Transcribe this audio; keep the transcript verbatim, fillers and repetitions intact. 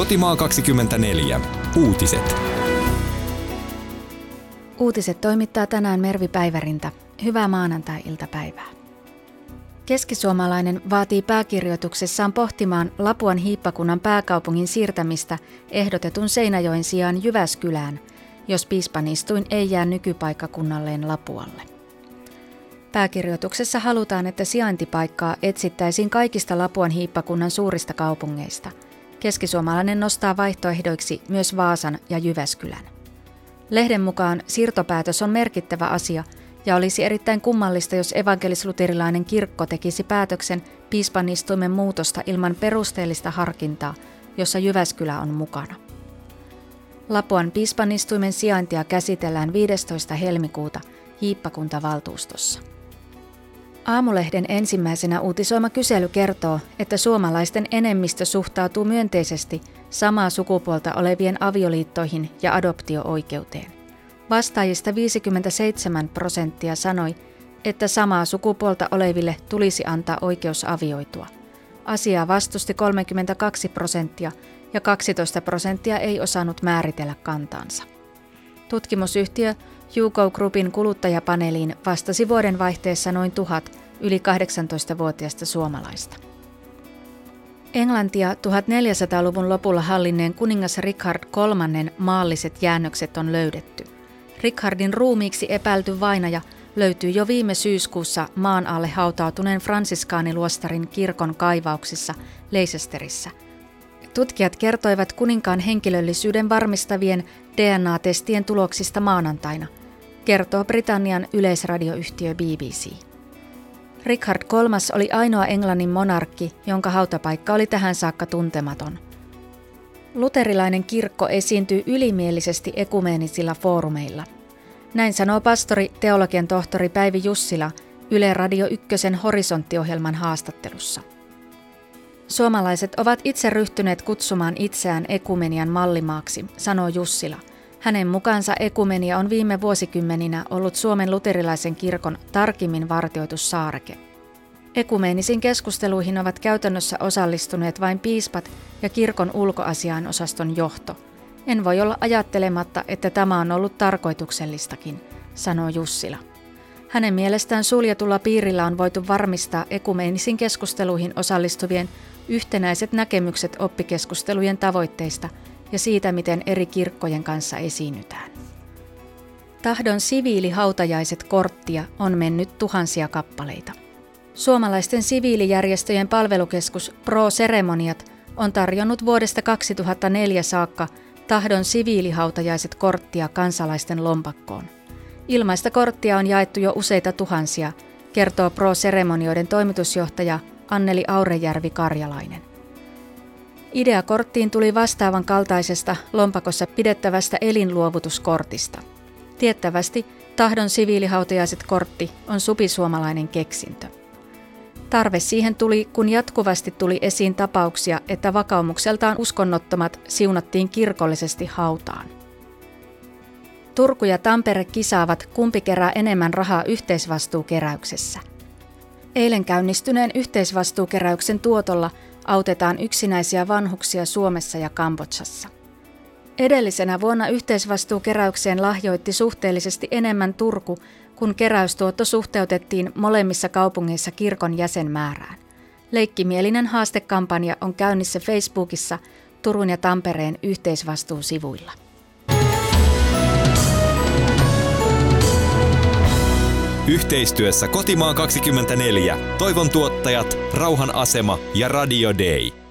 Kotimaa kaksikymmentäneljä. Uutiset. Uutiset toimittaa tänään Mervi Päivärinta. Hyvää maanantai-iltapäivää. Keskisuomalainen vaatii pääkirjoituksessaan pohtimaan Lapuan hiippakunnan pääkaupungin siirtämistä ehdotetun Seinäjoen sijaan Jyväskylään, jos piispanistuin ei jää nykypaikkakunnalleen Lapualle. Pääkirjoituksessa halutaan, että sijaintipaikkaa etsittäisiin kaikista Lapuan hiippakunnan suurista kaupungeista. Keskisuomalainen nostaa vaihtoehdoiksi myös Vaasan ja Jyväskylän. Lehden mukaan siirtopäätös on merkittävä asia ja olisi erittäin kummallista, jos evankelis-luterilainen kirkko tekisi päätöksen piispanistuimen muutosta ilman perusteellista harkintaa, jossa Jyväskylä on mukana. Lapuan piispanistuimen sijaintia käsitellään viidestoista helmikuuta hiippakuntavaltuustossa. Aamulehden ensimmäisenä uutisoima kysely kertoo, että suomalaisten enemmistö suhtautuu myönteisesti samaa sukupuolta olevien avioliittoihin ja adoptio-oikeuteen. Vastaajista viisikymmentäseitsemän prosenttia sanoi, että samaa sukupuolta oleville tulisi antaa oikeus avioitua. Asiaa vastusti kolmekymmentäkaksi prosenttia ja kaksitoista prosenttia ei osannut määritellä kantaansa. Tutkimusyhtiö Juko Groupin kuluttajapaneeliin vastasi vuodenvaihteessa noin tuhat yli kahdeksantoistavuotiaista suomalaista. Englantia tuhatneljäsataaluvun lopulla hallinneen kuningas Richard kolmannen maalliset jäännökset on löydetty. Richardin ruumiiksi epäilty vainaja löytyi jo viime syyskuussa maan alle hautautuneen fransiskaaniluostarin kirkon kaivauksissa Leicesterissä. Tutkijat kertoivat kuninkaan henkilöllisyyden varmistavien D N A-testien tuloksista maanantaina, kertoo Britannian yleisradioyhtiö B B C. Richard kolmas oli ainoa Englannin monarkki, jonka hautapaikka oli tähän saakka tuntematon. Luterilainen kirkko esiintyy ylimielisesti ekumeenisilla foorumeilla. Näin sanoo pastori, teologian tohtori Päivi Jussila Yle Radio Ykkösen Horisontti-ohjelman haastattelussa. Suomalaiset ovat itse ryhtyneet kutsumaan itseään ekumenian mallimaaksi, sanoo Jussila. Hänen mukaansa ekumenia on viime vuosikymmeninä ollut Suomen luterilaisen kirkon tarkimmin vartioitu saareke. Ekumeenisiin keskusteluihin ovat käytännössä osallistuneet vain piispat ja kirkon ulkoasiainosaston johto. En voi olla ajattelematta, että tämä on ollut tarkoituksellistakin, sanoo Jussila. Hänen mielestään suljetulla piirillä on voitu varmistaa ekumeenisiin keskusteluihin osallistuvien yhtenäiset näkemykset oppikeskustelujen tavoitteista ja siitä, miten eri kirkkojen kanssa esiinnytään. Tahdon siviilihautajaiset -korttia on mennyt tuhansia kappaleita. Suomalaisten siviilijärjestöjen palvelukeskus Pro Ceremoniat on tarjonnut vuodesta kaksituhattaneljä saakka Tahdon siviilihautajaiset -korttia kansalaisten lompakkoon. Ilmaista korttia on jaettu jo useita tuhansia, kertoo Pro Ceremonioiden toimitusjohtaja Anneli Aurejärvi-Karjalainen. Idea korttiin tuli vastaavan kaltaisesta lompakossa pidettävästä elinluovutuskortista. Tiettävästi Tahdon siviilihautajaiset -kortti on supisuomalainen keksintö. Tarve siihen tuli, kun jatkuvasti tuli esiin tapauksia, että vakaumukseltaan uskonnottomat siunattiin kirkollisesti hautaan. Turku ja Tampere kisaavat, kumpi kerää enemmän rahaa yhteisvastuukeräyksessä. Eilen käynnistyneen yhteisvastuukeräyksen tuotolla autetaan yksinäisiä vanhuksia Suomessa ja Kambodžassa. Edellisenä vuonna yhteisvastuukeräykseen lahjoitti suhteellisesti enemmän Turku, kun keräystuotto suhteutettiin molemmissa kaupungeissa kirkon jäsenmäärään. Leikkimielinen haastekampanja on käynnissä Facebookissa Turun ja Tampereen yhteisvastuusivuilla. Yhteistyössä Kotimaa kaksikymmentäneljä, Toivon tuottajat, Rauhan asema ja Radio Day.